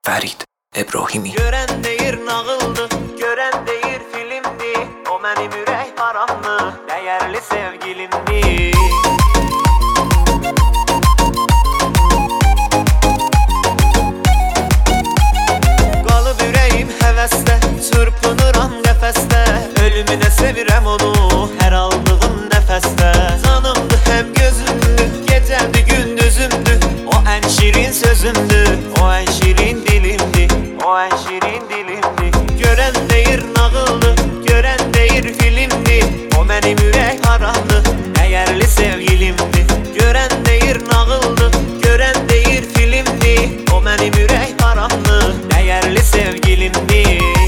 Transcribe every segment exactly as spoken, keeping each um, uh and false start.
Fərid İbrahimi. Görən deyir nağıldı, görən deyir filmdi. O mənim ürək paramdı, dəyərli sevgilimdi. Qalıb ürəyim həvəsdə, çırpınıram nəfəsdə. Ölümünə sevirəm onu, hər aldığım nəfəsdə. Canımdı, həm gözümdü, gecəmdi, gündüzümdü. O ən şirin sözümdü, o ən şirin dilimdi, o ən şirin dilimdi. Görən deyir nağıldı, görən deyir filmdi. O mənim ürək paramdı, dəyərli sevgilimdi. Görən deyir nağıldı, görən deyir filmdi. O mənim ürək paramdı, dəyərli sevgilimdi.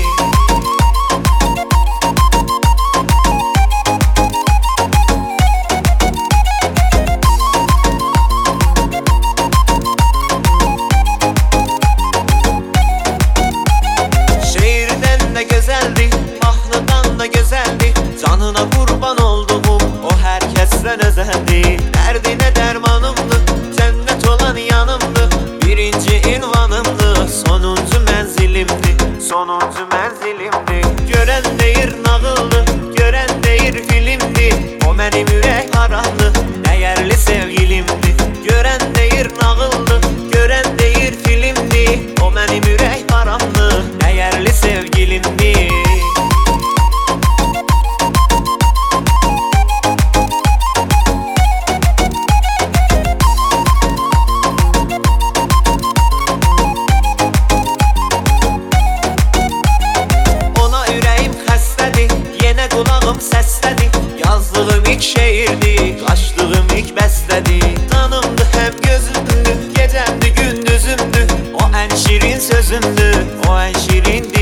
Gözəldi, mahnıdan da gözəldi. Canına qurban olduğum o hər kəsdən özəldi. Dərdinə dərmanımdı, cənnət olan yanımdı. Birinci ünvanımdı, sonuncu mənzilimdi, sonuncu mənzilimdi. Görən deyir nağıldı, görən deyir filmdi. O mənim ürək paramdı, dəyərli sevgilimdi. Görən deyir nağıldı, görən deyir filmdi. O mənim ürək paramdı, dəyərli sevgilimdi. Qulağım səslədi, yazdığım ilk şeirdi, qaçdığım ilk bəstədi. Canımdı, həm gözümdü, gecəmdi, gündüzümdü. O ən şirin sözümdü, o ən şirin